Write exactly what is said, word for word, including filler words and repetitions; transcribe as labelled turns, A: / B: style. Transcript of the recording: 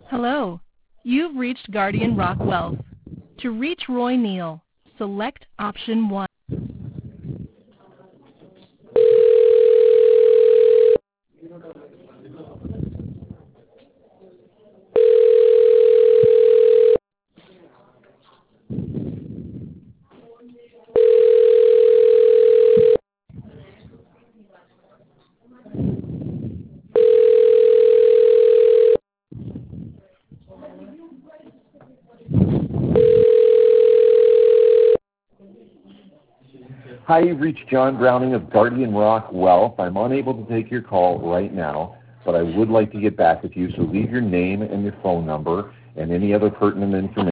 A: Hello. You've reached Guardian Rock Wealth. To reach Roy Neal, select option one.
B: Hi, you've reached John Browning of Guardian Rock Wealth. I'm unable to take your call right now, but I would like to get back with you, so leave your name and your phone number and any other pertinent information.